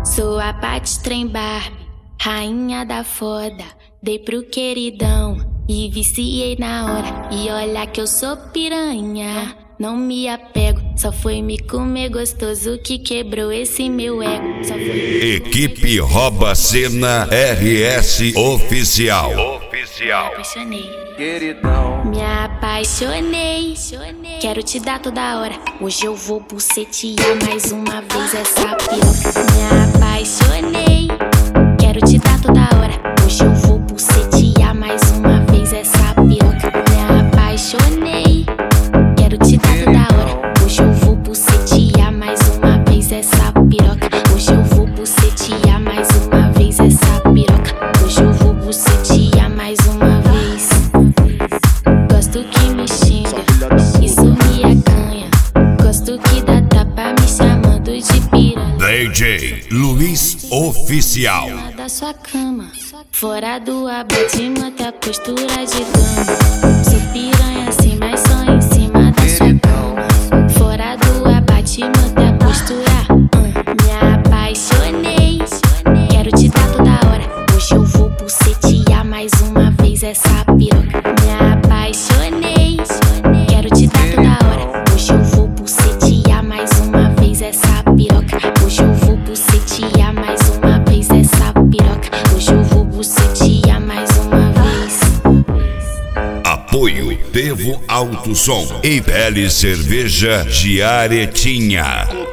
Sou a Paty Trem Barbie, rainha da foda. Dei pro queridão e viciei na hora. E olha que eu sou piranha, não me apego. Só foi me comer gostoso que quebrou esse meu ego. Equipe Rouba Cena RS Oficial. Me apaixonei, queridão. Me apaixonei, quero te dar toda hora. Hoje eu vou bucetear mais uma vez essa piroca. Me apaixonei, quero te dar toda hora. Hoje eu vou bucetear mais uma vez essa piroca. Me apaixonei, quero te dar toda hora. Hoje eu vou bucetear mais uma vez essa piroca. Hoje eu vou bucetear mais uma vez essa piroca. Hoje eu vou bucetear mais uma vez. Gosto que me xinga, isso me acanha. Gosto que dá tapa me chamando de piranha. DJ Luiz Oficial. Da sua cama, fora do abate, mantém a postura de gama. Sou piranha assim, mas só em cima da sua cama. Fora do abate, mantém a postura. Me apaixonei, quero te dar toda hora. Hoje eu vou bucetear mais uma vez essa piroca. Me apaixonei, quero te dar toda hora. Hoje eu vou bucetear mais uma vez essa piroca. Hoje eu vou bucetear mais uma vez essa piroca. Hoje eu vou bucetear mais uma vez. Apoio Devo Alto Som e Belle Cerveja de Aretinha.